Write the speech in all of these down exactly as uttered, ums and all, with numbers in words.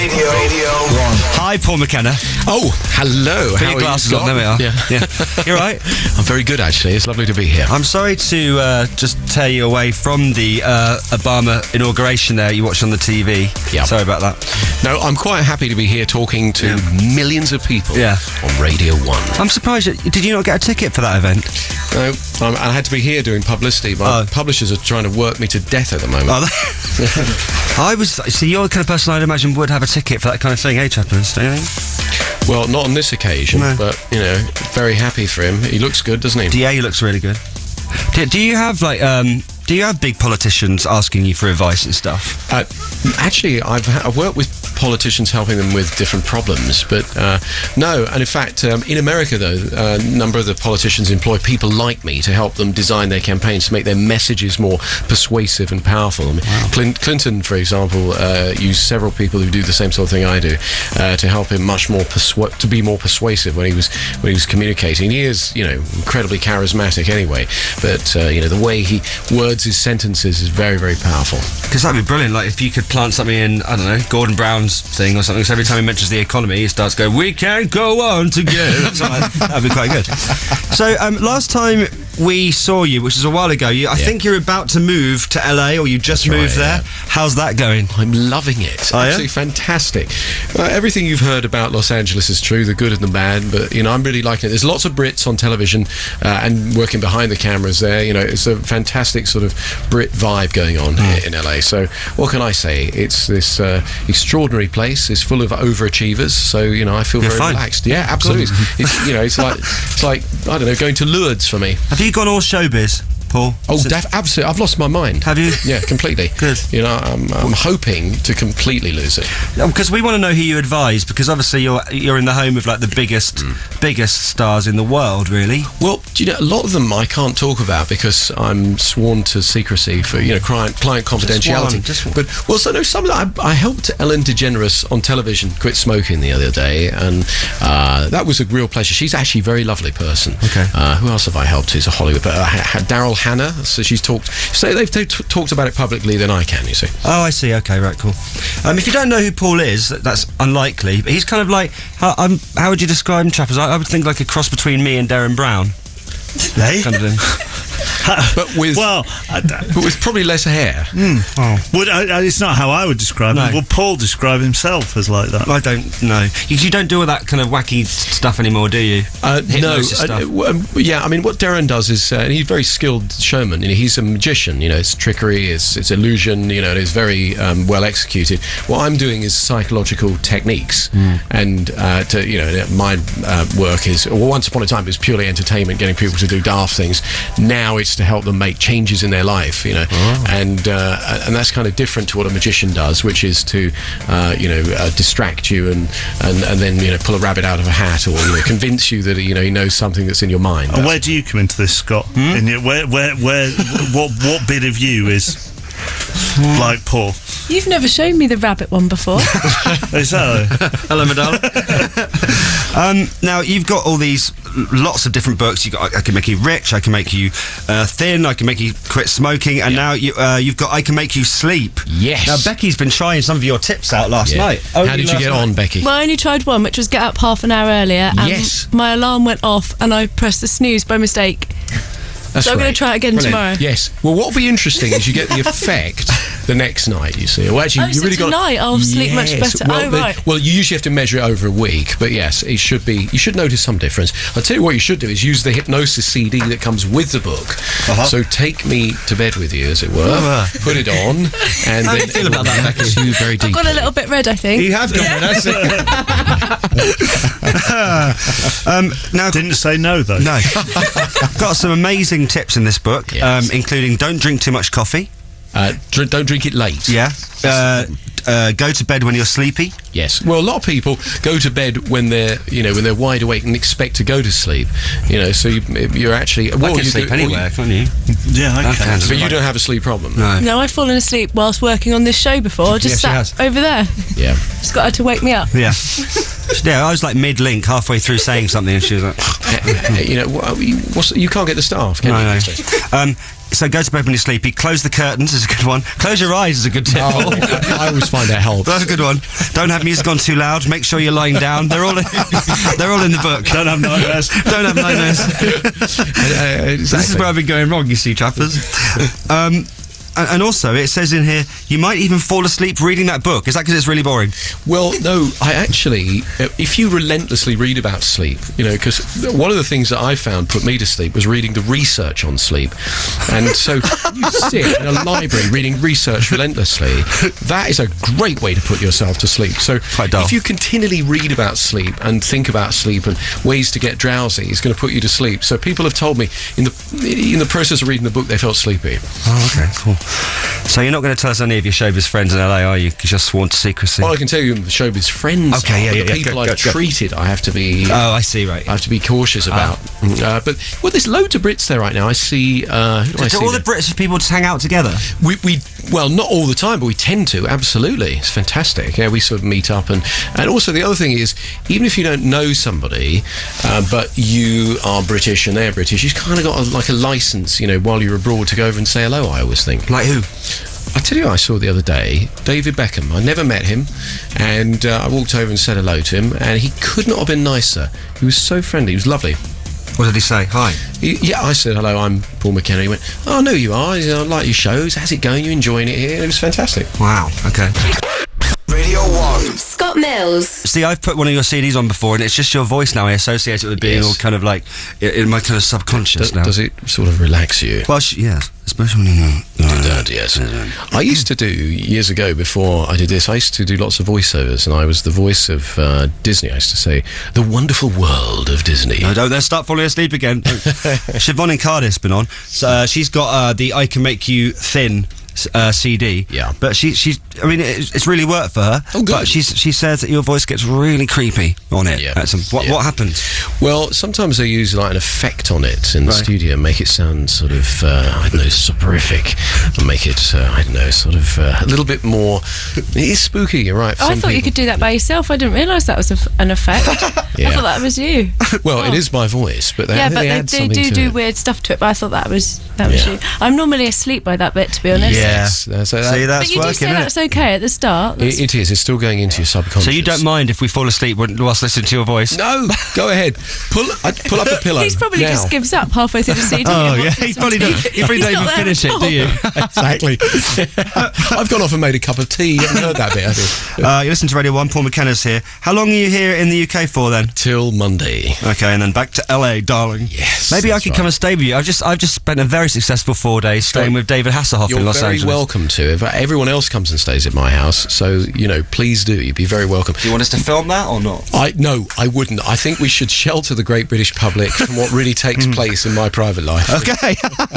Radio. Radio. Hi, Paul McKenna. Oh, hello. Put How your are glasses you? on. There we are. Yeah. yeah. You're right. I'm very good, actually. It's lovely to be here. I'm sorry to uh, just tear you away from the uh, Obama inauguration there you watched on the T V. Yeah. Sorry about that. No, I'm quite happy to be here talking to Yeah. millions of people Yeah. on Radio one. I'm surprised. That, did you not get a ticket for that event? No, I'm, I had to be here doing publicity. My Oh. publishers are trying to work me to death at the moment. Oh, that- I was. See, you're the kind of person I'd imagine would have a ticket for that kind of thing, eh, Chappers? Don't you think? Well, not on this occasion, No. but, you know, very happy for him. He looks good, doesn't he? Yeah, he looks really good. Do, do you have like? Um, do you have big politicians asking you for advice and stuff? Uh, actually, I've, I've worked with politicians helping them with different problems, but uh, no. And in fact, um, in America, though, a number of the politicians employ people like me to help them design their campaigns to make their messages more persuasive and powerful. I mean, Wow. Clint, Clinton, for example, uh, used several people who do the same sort of thing I do uh, to help him much more persu- to be more persuasive when he was when he was communicating. He is, you know, incredibly charismatic anyway, but uh, you know, the way he words his sentences is very, very powerful. Because that'd be brilliant. Like if you could plant something in, I don't know, Gordon Brown's thing or something. So every time he mentions the economy, he starts going, "We can go on together." Something like that. That'd be quite good. So um, last time we saw you, which is a while ago, you, I Yeah. think you're about to move to L A, or you just That's moved right, there. yeah. How's that going? I'm loving it. Oh, yeah? Absolutely fantastic. Uh, everything you've heard about Los Angeles is true, the good and the bad, but, you know, I'm really liking it. There's lots of Brits on television uh, and working behind the cameras there. You know, it's a fantastic sort of Brit vibe going on Mm. here in L A. So what can I say? It's this uh, extraordinary place. It's full of overachievers. So, you know, I feel You're very fine. relaxed. Yeah, absolutely. It's, it's, you know, it's like, it's like, I don't know, going to Lourdes for me. Have you gone all showbiz, Paul? Oh, Since- def- absolutely. I've lost my mind. Have you? Yeah, completely. Good. You know, I'm, I'm hoping to completely lose it. Because we want to know who you advise, because obviously you're you're in the home of like the biggest biggest stars in the world, really. Well, do you know, a lot of them I can't talk about because I'm sworn to secrecy for, you know, client, client confidentiality. one, just one. But, well, so no, some of that, I, I helped Ellen DeGeneres on television quit smoking the other day, and uh, that was a real pleasure. She's actually a very lovely person. Okay. Uh, who else have I helped who's a Hollywood? But, uh, ha- Daryl Hannah, so she's talked, so they've t- t- talked about it publicly than I can, you see. Oh, I see. Okay, right, cool. Um, if you don't know who Paul is, that- that's unlikely. But he's kind of like, how, um, how would you describe him, Chappers? I, I would think like a cross between me and Darren Brown. Hey? Kind of thing. But with, Well, I, but with probably less hair. Oh, would, I, I- it's not how I would describe No. him. Would Paul describe himself as like that? I don't know. You, you don't do all that kind of wacky stuff anymore, do you? Uh, no, Hypnosis uh, stuff. w- um, yeah. I mean, what Darren does is uh, he's a very skilled showman. You know, he's a magician. You know, it's trickery, it's, it's illusion. You know, and it's very um, well executed. What I'm doing is psychological techniques, and uh, to you know, my uh, work is well, once upon a time it was purely entertainment, getting people to do daft things. Now it's to help them make changes in their life. You know, and uh, and that's kind of different to what a magician does, which is to uh, you know uh, distract you and, and and then you know pull a rabbit out of a hat, or you know convince you that you know he knows something that's in your mind. And where do you come into this, Scott? Hmm? In your, where, where, where, what, what bit of you is like Paul? You've never shown me the rabbit one before. Is that? Hello, Madonna. um, now you've got all these lots of different books. You got I Can Make You Rich, I Can Make You uh, Thin, I Can Make You Quit Smoking, and now you, uh, you've got I Can Make You Sleep. Yes. Now Becky's been trying some of your tips out last Yeah. night. How Only did you last get night. on, Becky? Well, I only tried one, which was get up half an hour earlier, and Yes. my alarm went off, and I pressed the snooze by mistake. That's so I'm going great. to try it again Brilliant. tomorrow. Yes. Well, what will be interesting is you get the effect the next night. You see. Well, actually, Oh, you so really got tonight I'll sleep much Yes. better. Well, Oh, the- right. well, you usually have to measure it over a week, but yes, it should be. You should notice some difference. I'll tell you what you should do is use the hypnosis C D that comes with the book. Uh-huh. So take me to bed with you, as it were. Uh-huh. Put it on, and How do then you feel it will about that, Becky? relax you very I've deeply. got a little bit red, I think. You have got it. um, now, Didn't say no though. no. Got some amazing tips in this book, Yes. um, including don't drink too much coffee. Uh, dr- don't drink it late. Yeah. Uh, uh, go to bed when you're sleepy. Yes. Well, a lot of people go to bed when they're, you know, when they're wide awake and expect to go to sleep. You know, so you, you're actually. I well, can you sleep do- or you- anywhere, can't you? Yeah, I That can. sounds- But you don't have a sleep problem. No. No, I've fallen asleep whilst working on this show before. Just Yes, she sat over there. Yeah. Scott had to wake me up. Yeah. Yeah, I was like mid-link, halfway through saying something, and she was like, you know, wha- you- what's, you can't get the staff, can no, you? no. these days? Um, so go to bed when you're sleepy. Close the curtains is a good one. Close your eyes is a good tip. Oh, I always find that helps. That's a good one. Don't have music on too loud. Make sure you're lying down. They're all in, they're all in the book. Don't have nightmares. Don't have nightmares. Uh, exactly. This is where I've been going wrong, you see, trappers. Um, and, and also, it says in here, you might even fall asleep reading that book. Is that because it's really boring? Well, no, I actually, uh, if you relentlessly read about sleep, you know, because one of the things that I found put me to sleep was reading the research on sleep. And so you sit in a library reading research relentlessly, that is a great way to put yourself to sleep. So Quite dull. if you continually read about sleep and think about sleep and ways to get drowsy, it's going to put you to sleep. So people have told me in the in the process of reading the book, they felt sleepy. Oh, okay, cool. So you're not going to tell us any of your showbiz friends in L A, are you? Because you're sworn to secrecy. Well, I can tell you the showbiz friends. Okay, are, yeah, but yeah, the yeah, people go, I've go, go. treated, I have to be. Oh, I see, right. I have to be cautious about. Uh, but well, there's loads of Brits there right now. I see. Uh, who do I Do see all the there? British people just hang out together? We, we well, not all the time, but we tend to. Absolutely, it's fantastic. Yeah, we sort of meet up, and and also the other thing is, even if you don't know somebody, uh, but you are British and they're British, you've kind of got a, like a license, you know, while you're abroad to go over and say hello. I always think. Like who? I tell you, who I saw the other day David Beckham. I never met him, and uh, I walked over and said hello to him, and he could not have been nicer. He was so friendly. He was lovely. What did he say? Hi. He, yeah, I said hello. I'm Paul McKenna. He went, "Oh, I know you are. I like your shows. How's it going? You enjoying it here?" It was fantastic. Wow. Okay. Radio one. Scott Mills. See, I've put one of your C Ds on before, and it's just your voice now. I associate it with being Yes. all kind of like i- in my kind of subconscious Does, now. does it sort of relax you? Well, sh- yes, especially when you know. Dad, yes. I used to do, years ago, before I did this, I used to do lots of voiceovers, and I was the voice of uh, Disney. I used to say, the wonderful world of Disney. No, don't, don't start falling asleep again. Siobhan in Cardiff's been on. So, uh, she's got uh, the I Can Make You Thin uh, C D. Yeah. But she, she's, I mean, it's, it's really worked for her. Oh, good. But she's, she says that your voice gets really creepy on it. Yeah. That's a- what, Yeah. what happens? Well, sometimes they use like an effect on it in the Right. studio and make it sound sort of, uh, I don't know, soporific, and make it, uh, I don't know, sort of uh, a little bit more. It is spooky, you're right. for Oh, I some thought you people. could do that by yourself. I didn't realise that was a f an effect. Yeah. I thought that was you. Well, it Oh. is my voice, but they, yeah, but they they, add they something do to do it. weird stuff to it. But I thought that was that was Yeah. you. I'm normally asleep by that bit, to be honest. Yeah. Yes, uh, so that- See, that's But you do working, say isn't that's it? okay at the start. That's- It, it is. It's still going into your subconscious. So you don't mind if we fall asleep when- whilst listening to your voice? No, go ahead. Pull, I'd pull up a pillow. He's probably now. just gives up halfly through the C D. Oh, and yeah, watches he probably on don't, T V. he probably He's don't not even there finish at it, do you? Exactly. I've gone off and made a cup of tea. You haven't heard that bit, have you? Uh, you listen to Radio one, Paul McKenna's here. How long are you here in the U K for then? Till Monday. Okay, and then back to L A, darling. Yes, Maybe I that's could right. come and stay with you. I've just I've just spent a very successful four days staying with David Hasselhoff You're in Los very Angeles. welcome to. If everyone else comes and stays at my house, so you know, please do. You'd be very welcome. Do you want us to film that or not? I no, I wouldn't. I think we should shelter the great British public from what really takes place in my private life. Okay.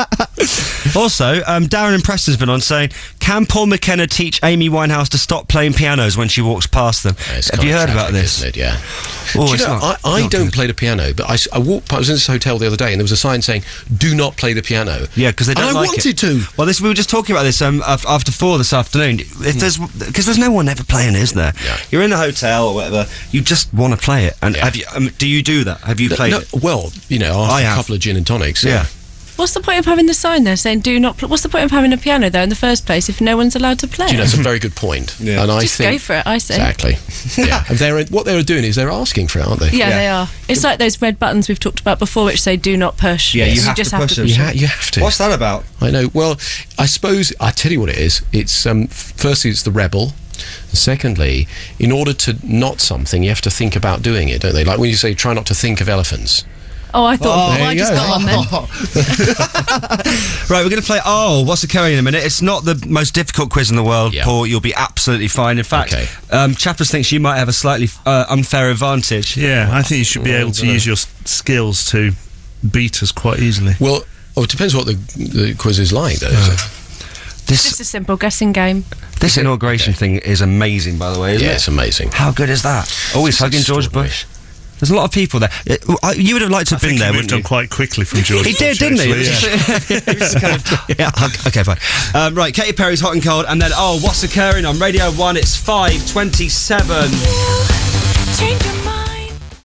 Also, um, Darren and Preston's been on saying, can Paul McKenna teach Amy Winehouse to stop playing pianos when she walks past them? It's Have kind you of heard about tragic, this? Isn't it? Yeah. Oh, Do you it's know, not- I, I not don't good. play the piano, but I, s- I walked. I was in this hotel the other day, and there was a sign saying, "Do not play the piano." Yeah, because they don't and I like wanted it. to. Well, this we were just talking about this um, af- after four this afternoon. If there's because there's no one ever playing, is there? Yeah. You're in the hotel or whatever. You just want to play it. And Yeah. have you? Um, do you do that? Have you played No, it? well, you know, after I a have. couple of gin and tonics. Yeah. What's the point of having the sign there saying "Do not"? Pl-? What's the point of having a piano there in the first place if no one's allowed to play? Do you know, it's a very good point. Yeah. And I Just think go for it, I say. exactly. Yeah, and they're what they're doing is they're asking for it, aren't they? Yeah, Yeah. they are. It's like those red buttons we've talked about before, which say "Do not push." Yeah, you have just to have push to them. You, push ha- you have to. What's that about? I know. Well, I suppose I tell you what it is. It's um, f- firstly, it's the rebel. Secondly, in order to not something, you have to think about doing it, don't they? Like when you say, "Try not to think of elephants." Oh, I thought. there Oh, I you just go. got one then. Right, we're going to play. Oh, what's occurring in a minute? It's not the most difficult quiz in the world, Yeah. Paul. You'll be absolutely fine. In fact, Okay. um, Chappers thinks you might have a slightly uh, unfair advantage. Yeah, I think you should be Well, able to dunno. use your s- skills to beat us quite easily. Well, oh, it depends what the, the quiz is like, though. Is it? This Just a simple guessing game. this inauguration thing is amazing, by the way. Isn't Yeah, it? it's amazing. How good is that? Always It's hugging George extraordinary. Bush. There's a lot of people there. Uh, uh, You would have liked to I have been think there, he wouldn't moved on you? quite quickly from George. He did, Bush, didn't he? actually, yeah. He was kind of- yeah, hug- okay, fine. Um, right, Katy Perry's Hot and Cold, and then, oh, what's occurring on Radio one? It's five twenty-seven. Change your mind.